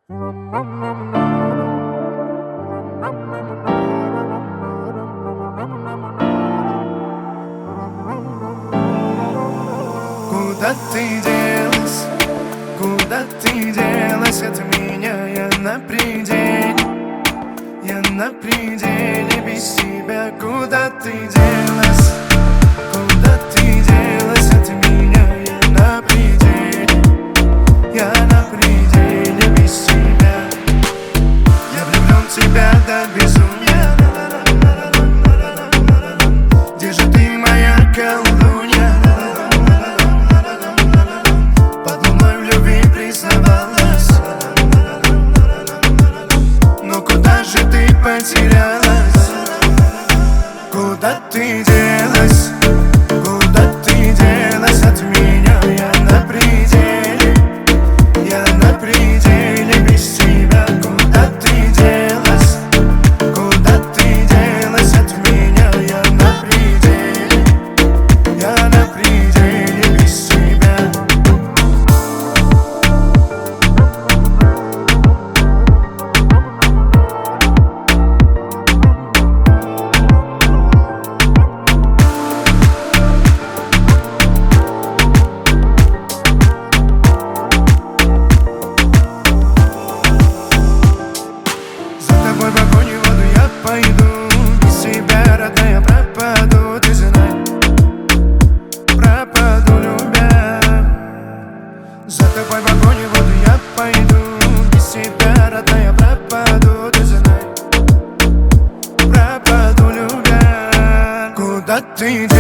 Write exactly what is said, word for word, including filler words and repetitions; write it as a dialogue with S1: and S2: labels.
S1: Куда ты делась? Куда ты делась от меня? Я на пределе, я на пределе без тебя. Куда ты делась? Куда ты делась от меня? Я на пределе, я на пределе без тебя. Я влюблен в тебя до безумия. Где же ты, моя колдунья? Под луной в любви признавалась. Но куда же ты потерялась? Куда ты делась? Куда ты делась от меня? Я на пределе, я на пределе без тебя. Куда ты делась? Куда ты делась от меня? Я на пределе, я на пределе без тебя. В огонь и воду я пойду, без тебя, родная, пропаду. Ты знай, пропаду, любя. За тобой в огонь и воду я пойду, без тебя, родная, пропаду. Ты знай, пропаду, любя. Куда ты